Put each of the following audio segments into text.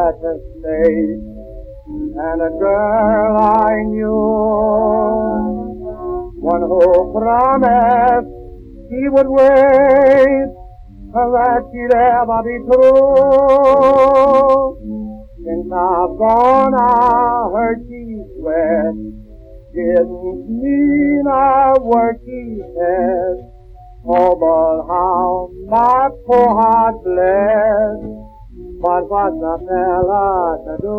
at the state, and a girl I knew, one who promised he would wait till that she'd ever be true. Since I've gone, I heard she sweat, didn't mean a word she said. Oh, but how my poor heart bled. But what's a fella to do?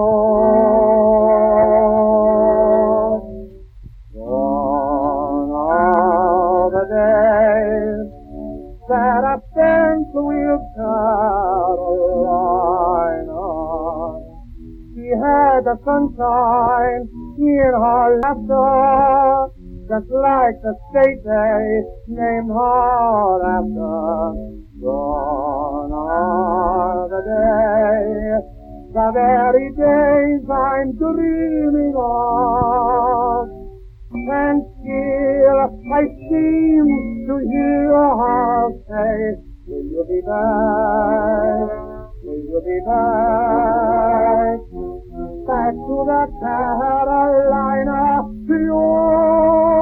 Gone are the days that I spent with Carolina. She had the sunshine in her laughter, just like the state they named her after. Gone are the days, the very days I'm dreaming of, and still I seem to hear her say, will you be back? Will you be back? Back to the Carolina, to you.